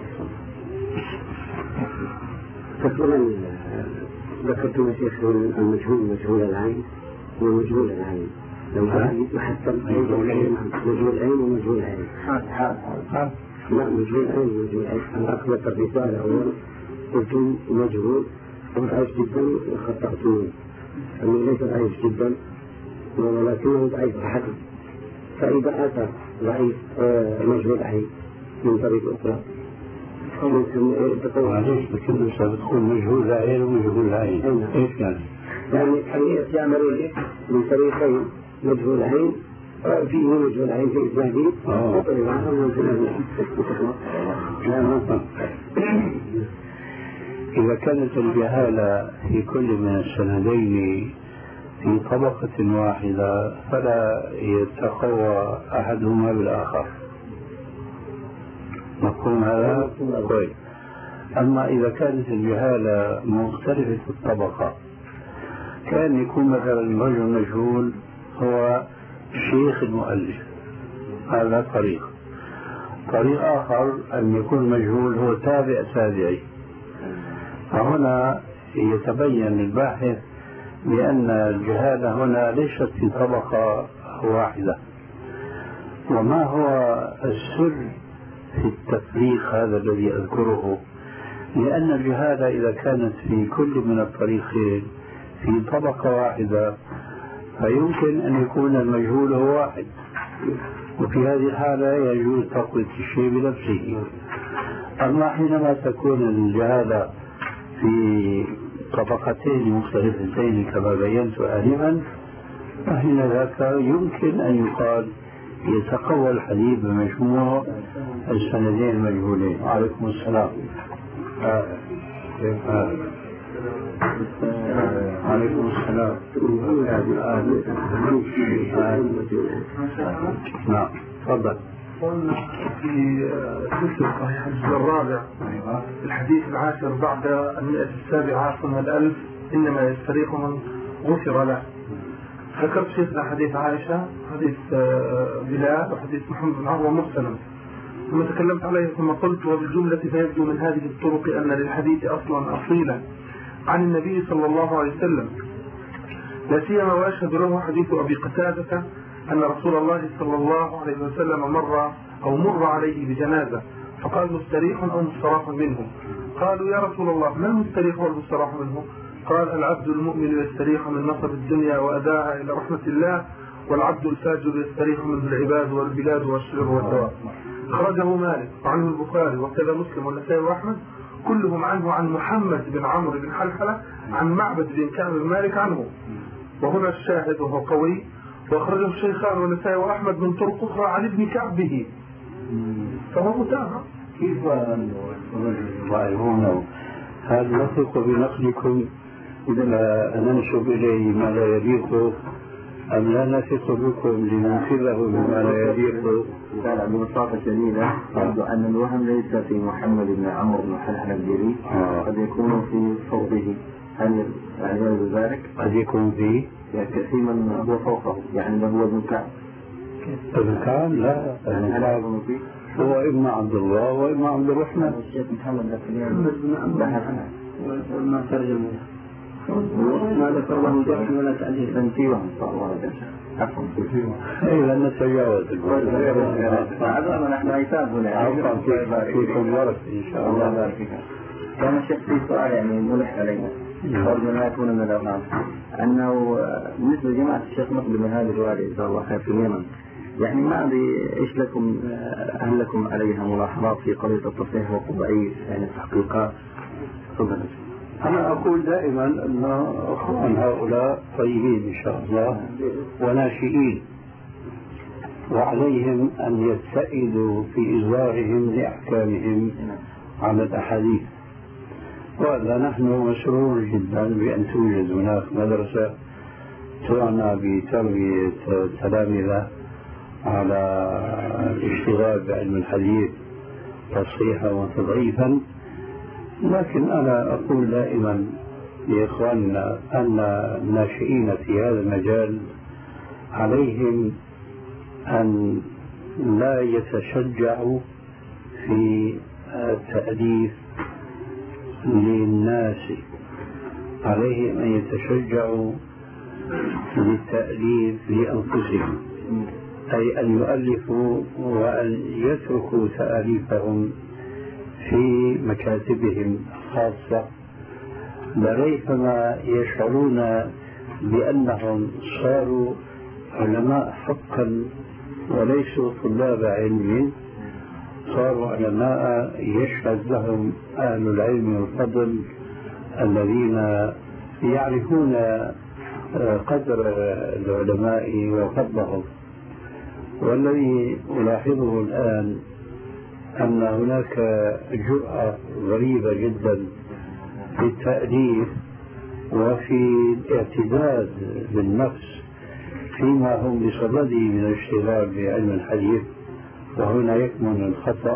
تقولون ذكرتم يا شيخ المجهول مجهول العين ومجهول العين لو يحتم مجهول العين مجهول العين ومجهول العين حال حال حال لا مجهول العين ومجهول العين أنا أقبلت الرسالة أولا قلتم مجهول وضعيف جدا خطأتم أنه ليس ضعيف جدا ولكنه ضعيف بحث فإذا أتى ضعيف مجهول العين من طريق أخرى معلش بكل سبتكون مجهول العين ومجهول العين ايش يعني؟ يعني حقيقة يعملون من طريقين مجهول العين فيه مجهول العين في إسناده وطلب عنه إذا كانت الجهالة في كل من السندين في طبقة واحدة فلا يتقوى أحدهما بالآخر مفهوم هذا؟ كويس. أما إذا كانت الجهالة مختلفة الطبقة كان يكون مثلا رجل مجهول هو شيخ المؤلف هذا طريق طريق آخر أن يكون مجهول هو تابع تابعي فهنا يتبين للباحث بأن الجهالة هنا ليست في طبقة واحدة. وما هو السر في التفريق هذا الذي أذكره؟ لأن الجهالة إذا كانت في كل من الطريقين في طبقة واحدة فيمكن أن يكون المجهول هو واحد وفي هذه الحالة يجوز تقوية الشيء بنفسه. أما حينما تكون الجهالة في طبقتين مختلفتين كما بينت آنفا فحين ذاك يمكن أن يقال يتقوى الحديث بمجموع السندين المجهولين. عليكم السلام. آه. آه. عليكم السلام. نعم تفضل. قلنا في سلسلة صحيح الجزء الرابع الحديث العاشر بعد المئة السابعة ثم الألف إنما يستريح من غفر له. ذكرت شيخنا حديث عائشة، حديث بلال، وحديث محمد بن عمرو مرسلا، ثم تكلمت عليه ثم قلت وبالجملة فيبدو من هذه الطرق أن للحديث أصلا أصيلا عن النبي صلى الله عليه وسلم، لا سيما وأشهد له حديث أبي قتادة أن رسول الله صلى الله عليه وسلم مر أو مر عليه بجنازة فقال مستريح أو مستراح منه. قالوا يا رسول الله ما المستريح والمستراح منه؟ قال العبد المؤمن يستريح من نصب الدنيا وأداها إلى رحمة الله، والعبد الفاجر يستريح منه العباد والبلاد والشر والدواب. خرجه مالك وعنه البخاري وكذا مسلم والنسائي وأحمد، كلهم عنه عن محمد بن عمرو بن حلحلة عن معبد بن كعب بن مالك عنه. وهنا الشاهد وهو قوي، وأخرجه الشيخان والنسائي وأحمد من طرق أخرى عن ابن كعب به، فهو متابع. كيف الرجل يضاعفونه؟ هل نثق بنقلكم إذا ننسب إليه ما لا يليق أم لا نثق بكم لننقذه بما لا يليق؟ قال ببساطة شديدة يبدو أن الوهم ليس في محمد بن عمرو بن حلحلة الجليل، قد يكون في صوته. هل يعني ذلك؟ قد يكون في كثير من هو فوقه، يعني هو ابن كعب. ابن كعب لا، ابن كعب هو ابن عبد الله وابن عبد الرحمن. الشيخ محمد بحثنا ما ترجمه ما ذكر له جرح ولا تعديل فنسيوهم صلى الله عليه وسلم. عفوا فيهم. اي لن نتجاوز هذا نحن عتاب هنا. عفوا فيكم ورث ان شاء الله. الله يبارك فيك. كان الشيخ في سؤال يعني ملح علينا قبل ما يكون من الأوهام، أنه بالنسبة لجماعة الشيخ مقبل من هذه الوالي جزاه الله خير في اليمن، يعني ما أدري إيش لكم، هل لكم عليها ملاحظات في قضية التصحيح والتضعيف يعني التحقيقات؟ تفضل. أنا أقول دائما أن أخوان هؤلاء طيبين إن شاء الله وناشئين، وعليهم أن يتسئلوا في إظهارهم لأحكامهم على الأحاديث. وهذا نحن مسرور جدا بأن توجد هناك مدرسة تعنى بتربية التلامذة على الاشتغال بعلم الحديث تصحيحا وتضعيفا. لكن أنا أقول دائما لإخواننا أن الناشئين في هذا المجال عليهم أن لا يتشجعوا في التأليف للناس، عليهم أن يتشجعوا للتأليف لأنفسهم، أي أن يؤلفوا وأن يتركوا تأليفهم في مكاتبهم الخاصة، لريثما يشعرون بأنهم صاروا علماء حقا وليسوا طلاب علم، صاروا علماء يشهد لهم أهل العلم والفضل الذين يعرفون قدر العلماء وفضلهم. والذي ألاحظه الآن أن هناك جرأة غريبة جدا في التأليف وفي الاعتداد بالنفس فيما هم بصدده من الاشتغال بعلم الحديث، وهنا يكمن الخطأ.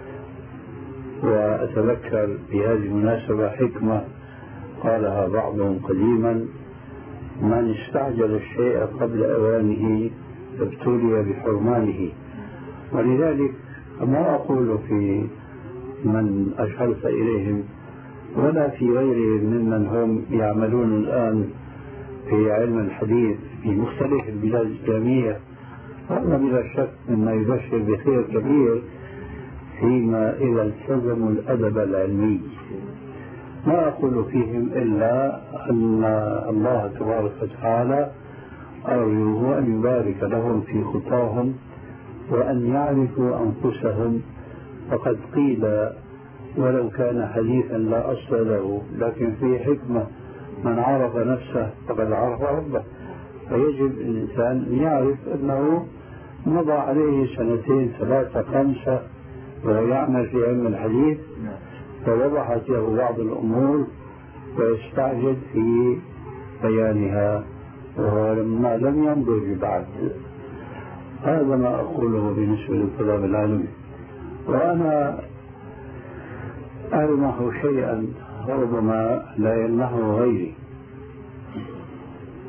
وأتذكر بهذه المناسبة حكمة قالها بعضهم قديما: من استعجل الشيء قبل أوانه ابتلي بحرمانه. ولذلك ما أقول في من أشرت إليهم ولا في غيرهم ممن هم يعملون الآن في علم الحديث في مختلف البلاد الإسلامية، هذا بلا شك مما يبشر بخير كبير فيما إذا التزموا الأدب العلمي. ما أقول فيهم إلا أن الله تبارك وتعالى أرجوه أن يبارك لهم في خطاهم وأن يعرفوا أنفسهم. فقد قيل ولو كان حديثا لا أصل له، لكن في حكمة: من عرف نفسه فقد عرف ربه. فيجب الإنسان أن يعرف أنه مضى عليه سنتين ثلاثة خمسة وهو يعمل في علم الحديث، فوضحت له بعض الأمور ويستعجل في بيانها وهو لما لم ينضج بعد. هذا ما أقوله بالنسبة للطلاب العلم. وأنا ألمح شيئا ربما لا يلمحه غيري،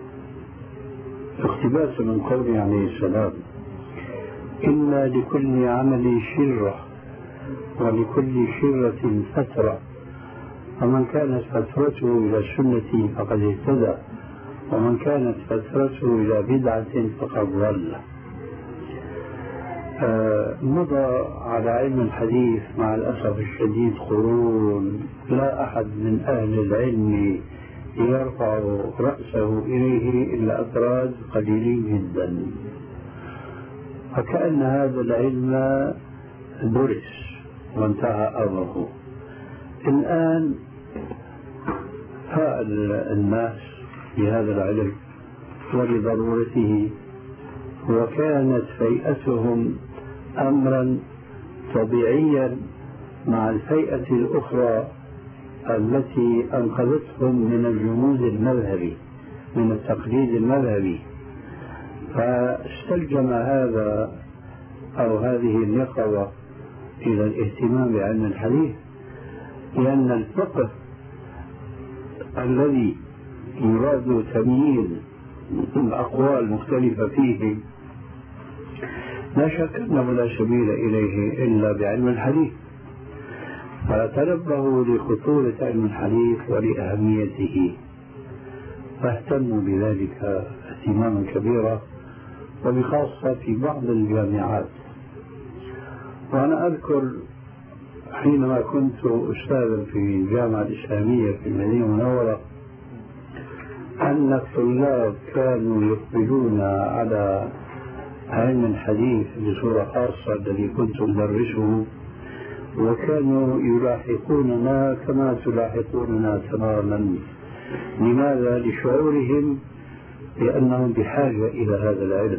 اقتباسا من قوله عليه السلام: إن لكل عمل شرة ولكل شرة فترة، ومن كانت فترته إلى السنة فقد اهتدى، ومن كانت فترته إلى بدعة فقد ضل. آه مضى على علم الحديث مع الأسف الشديد قرون لا أحد من أهل العلم يرفع رأسه إليه إلا أفراد قليلين جدا، وكأن هذا العلم درس وانتهى أمره. الآن فعل الناس بهذا العلم ولضرورته، وكانت فيئتهم أمرا طبيعيا مع الفيئة الأخرى التي أنقذتهم من الجمود المذهبي، من التقليد المذهبي. فاستلجم هذا أو هذه اليقظة إلى الاهتمام بعلم الحديث، لأن الفقه الذي يراد تمييز الأقوال المختلفة فيه لا شك أنه لا سبيل إليه إلا بعلم الحديث. فتنبهوا لخطورة علم الحديث ولأهميته، فاهتموا بذلك اهتماما كبيرا، وبخاصة في بعض الجامعات. وأنا أذكر حينما كنت أستاذا في الجامعة الإسلامية في المدينة المنورة أن الطلاب كانوا يقبلون على علم الحديث بصورة خاصة الذي كنت أدرسه، وكانوا يلاحقوننا كما تلاحقوننا تماما. لماذا؟ لشعورهم بأنهم بحاجة إلى هذا العلم.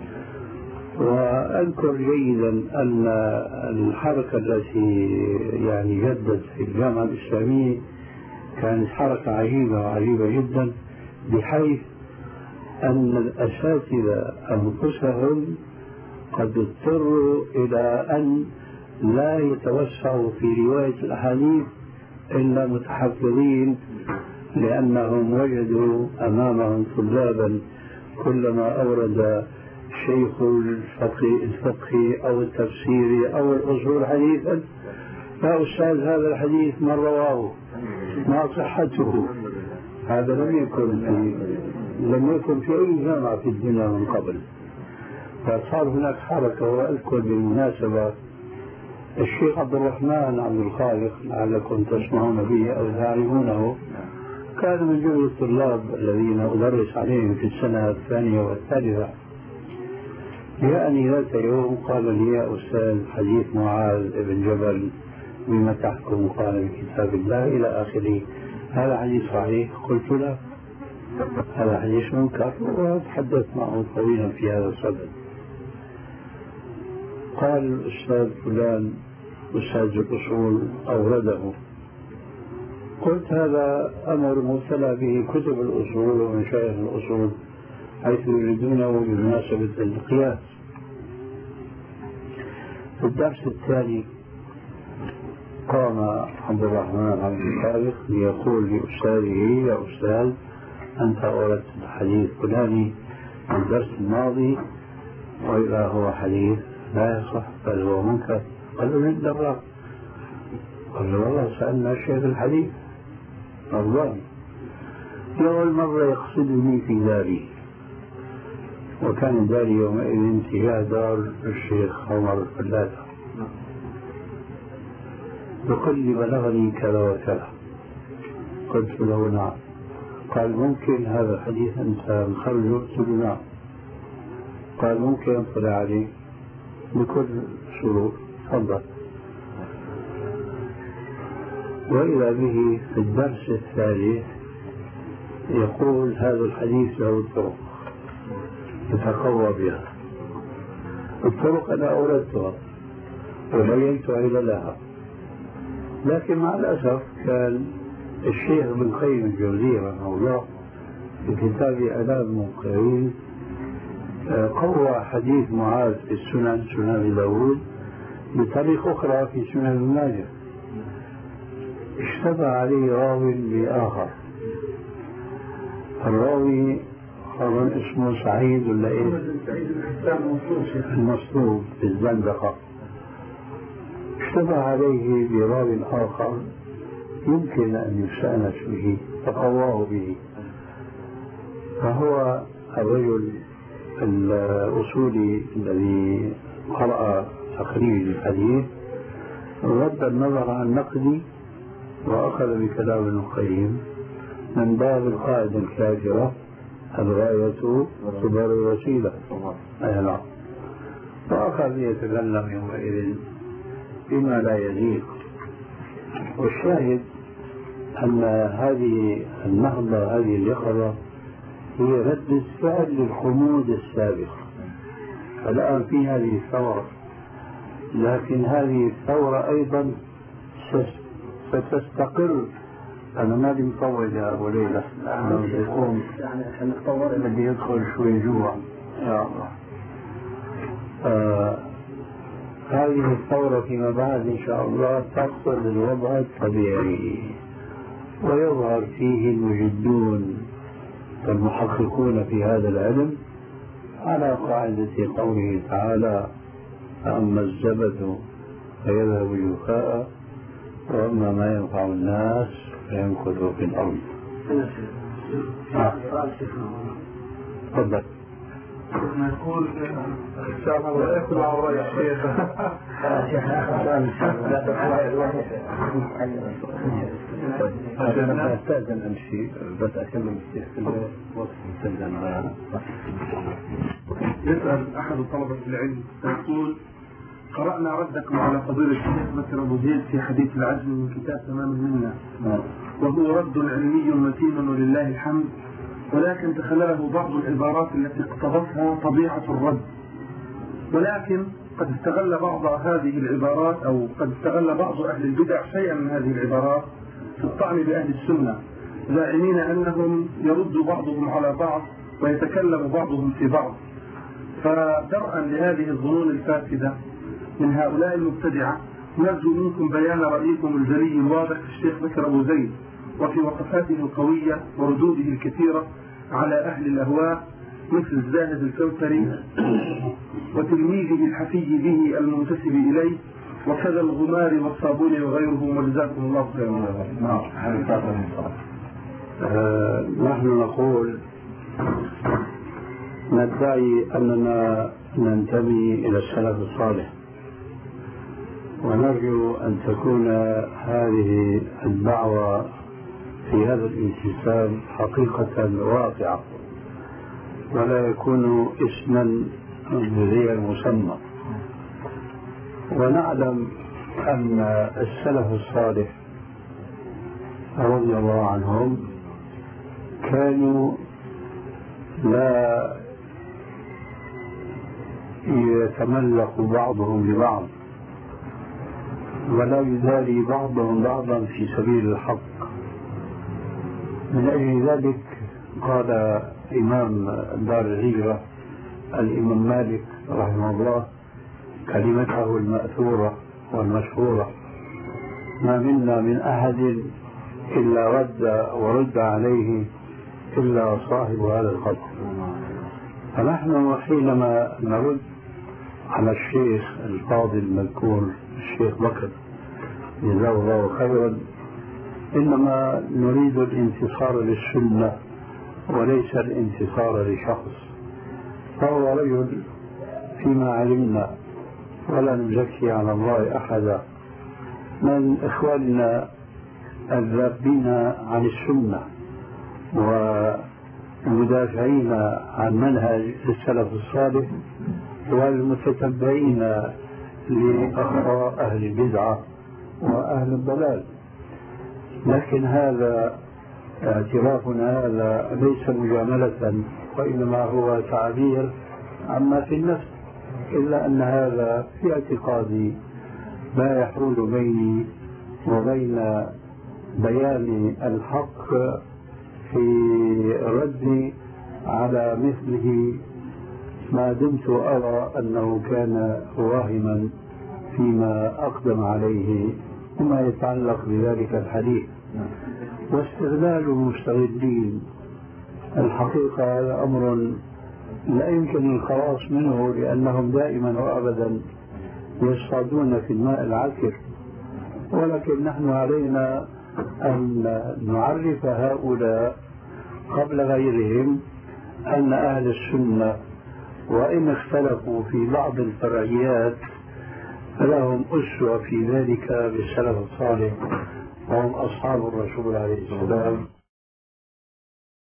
وأذكر جيدا أن الحركة التي يعني جدت في الجامعة الإسلامية كانت حركة عجيبة عجيبة جدا، بحيث أن الأساتذة أنفسهم قد اضطروا إلى أن لا يتوسعوا في رواية الأحاديث إلا متحفظين، لأنهم وجدوا أمامهم طلابا كلما أورد شيخ الفقه الفقه أو التفسير أو الأصول حديثا: يا أستاذ هذا الحديث من رواه، ما صحته. هذا لم يكن لم يكن في أي جامعة في الدنيا من قبل. فصار هناك حركة. وأذكر بالمناسبة الشيخ عبد الرحمن عبد الخالق، لعلكم تسمعون به أو تعرفونه، كان من جملة الطلاب الذين أدرس عليهم في السنة الثانية والثالثة. جاءني ذات يوم قال لي: يا أستاذ، حديث معاذ بن جبل بما تحكم؟ قال: بكتاب الله إلى آخره. هذا حديث صحيح؟ قلت له: هذا حديث منكر. وتحدث معه طويلا في هذا الصدد. قال: الأستاذ فلان أستاذ الأصول أورده. قلت: هذا أمر مبتلى به كتب الأصول ومشايخ الأصول، حيث يريدونه بمناسبة القياس. في الدرس الثاني قام عبد الرحمن عبد الخالق ليقول لأستاذه: يا أستاذ، أنت أوردت الحديث الفلاني في الدرس الماضي، وإذا هو حديث لا يصح بل هو منكر. قال له: من دراك؟ قال له: والله سألنا شيخ الحديث رضواني. لأول مرة يقصدني في داري، وكان داري يومئذ تجاه دار الشيخ عمر الفلاتة. يقول لي: بلغني كذا وكذا. قلت له: نعم. قال: ممكن هذا الحديث أنت مخرجه؟ قلت له: نعم. قال: ممكن أطلع عليه؟ بكل سرور. تفضل. وإذا به في الدرس الثالث يقول: هذا الحديث له طرق يتقوى بها. الطرق أنا أوردتها وبينت عللها، لكن مع الأسف كان الشيخ ابن قيم الجوزية رحمه الله في كتاب آداب الموقعين قوى حديث معاذ في السنن، سنن أبي داود، بطريق أخرى في سنن ابن ماجه. اشتبه عليه راو بآخر. الراوي أظن اسمه سعيد ولا إيه؟ المصلوب في الزندقة اشتبه عليه براو آخر يمكن أن يستأنس به تقواه به، فهو الرجل الأصولي الذي قرأ تخريج الحديث رد النظر عن نقدي وأخذ بكلام ابن القيم من باب القاعدة الكافرة الغاية تبرر الوسيلة. أي نعم. وأخذ يتكلم يومئذ بما لا يليق. والشاهد أن هذه النهضة هذه اليقظة هي ردة فعل للخمود السابق. الآن في هذه الثورة، لكن هذه الثورة أيضا ستستقر. أنا ما بدي مطول يا أبو ليلى، أنا بدي أقوم بدي يدخل شوي جوا يا الله. آه هذه الثورة فيما بعد إن شاء الله تقصد الوضع الطبيعي، ويظهر فيه المجدون والمحققون في هذا العلم على قاعدة قوله تعالى: أما الزبد فيذهب جفاء وأما ما ينفع الناس فيمكث في الأرض. تفضل. نقول الله ياكل عورة يا شيخ. أنا أستأذن أمشي بس أكمل الشيخ وقت مسجل. يسأل أحد طلبة العلم يقول: قرأنا ردكم على فضيلة الشيخ بكر أبو زيد في حديث العزم من كتاب تمام المنة، وهو رد علمي متين ولله الحمد، ولكن تخلله بعض العبارات التي اقتضتها طبيعة الرد، ولكن قد استغل بعض هذه العبارات أو قد استغل بعض أهل البدع شيئا من هذه العبارات في الطعن بأهل السنة، زاعمين أنهم يرد بعضهم على بعض ويتكلم بعضهم في بعض. فدرءا لهذه الظنون الفاسدة من هؤلاء المبتدعة نرجو منكم بيان رأيكم الجلي الواضح في الشيخ بكر أبو زيد وفي وقفاته القوية وردوده الكثيرة على أهل الأهواء مثل الزاهد الكوثري وتلميذه الحفي به المنتسب إليه وكذا الغمار والصابون وغيرهم، وجزاكم الله خيرا. آه نحن نقول ندعي أننا ننتمي إلى السلف الصالح، ونرجو أن تكون هذه الدعوة في هذا الانتساب حقيقة واقعة ولا يكون اسما بذي المسمى. ونعلم أن السلف الصالح رضي الله عنهم كانوا لا يتملق بعضهم لبعض ولا يداري بعضهم بعضا في سبيل الحق. من أجل ذلك قال إمام دار الهجرة الإمام مالك رحمه الله كلمته المأثورة والمشهورة: ما منا من أحد إلا رد ورد عليه إلا صاحب هذا القبر. فنحن حينما نرد على الشيخ الفاضل المذكور الشيخ بكر جزاه الله خيرا إنما نريد الانتصار للسنة وليس الانتصار لشخص. فهو رجل فيما علمنا ولا نزكي على الله أحدا من إخواننا الذابين عن السنة والمدافعين عن منهج السلف الصالح والمتتبعين لأخطاء أهل البدعة وأهل الضلال. لكن هذا اعترافنا هذا ليس مجاملة وإنما هو تعبير عما في النفس، إلا أن هذا في اعتقادي لا يحول بيني وبين بيان الحق في ردي على مثله ما دمت أرى أنه كان واهما فيما أقدم عليه وما يتعلق بذلك الحديث. واستغلال المستغلين الحقيقة هذا أمر لا يمكن الخلاص منه، لأنهم دائما وأبدا يصطادون في الماء العكر. ولكن نحن علينا أن نعرف هؤلاء قبل غيرهم أن أهل السنة وإن اختلفوا في بعض الفرعيات فلهم أسوة في ذلك بالسلف الصالح، وهم أصحاب الرسول عليه السلام.